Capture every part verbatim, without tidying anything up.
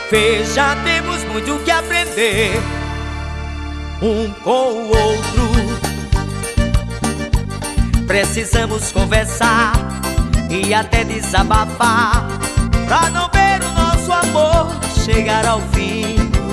Veja, temos muito o que aprender um com o outro. Precisamos conversar e até desabafar, pra não ver o nosso amor chegar ao fim.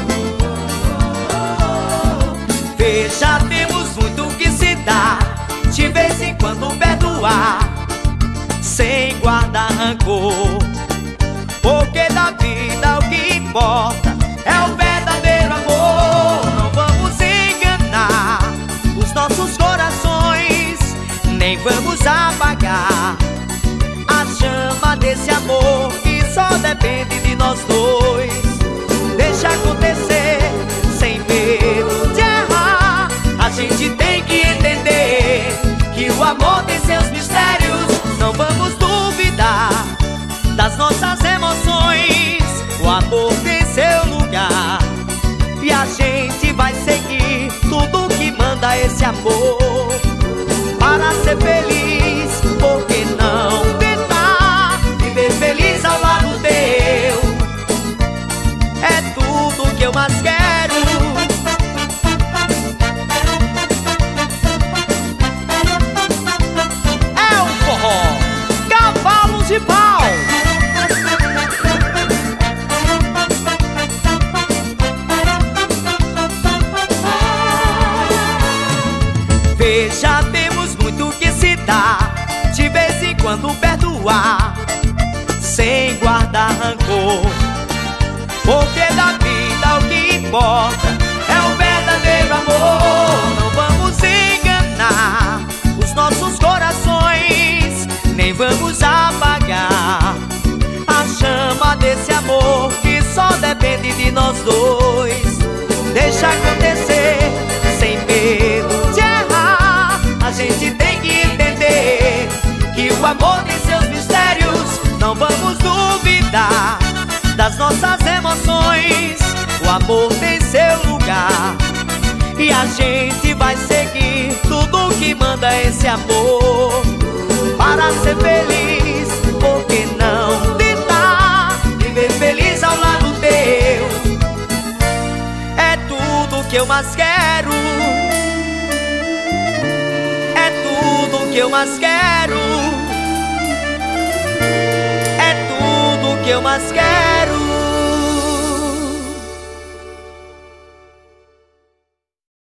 Veja, temos muito o que se dar, de vez em quando perdoar, sem guardar rancor, porque da vida o que importa é o verdadeiro amor. Não vamos enganar os nossos corações, nem vamos apagar a chama desse amor que só depende de nós dois. Deixa acontecer sem medo de errar. A gente tem que entender que o amor tem seus mistérios. Não vamos duvidar das nossas emoções. O amor tem seu lugar e a gente vai seguir tudo que manda esse amor. Para ser feliz, por que não tentar viver feliz ao lado teu? É tudo que eu mais quero. É o forró Cavalos de Pau. Veja, temos muito que se dar, de vez em quando perdoar, sem guardar rancor, porque da vida o que importa é o verdadeiro amor. Não vamos enganar os nossos corações, nem vamos apagar a chama desse amor que só depende de nós dois. Deixa acontecer sem medo de errar. A gente tem que entender que o amor tem seus mistérios. Não vamos duvidar das nossas emoções. O amor tem seu lugar e a gente vai seguir tudo que manda esse amor. Para ser feliz, por que não tentar viver feliz ao lado teu? É tudo que eu mais quero. É tudo que eu mais quero. É tudo que eu mais quero.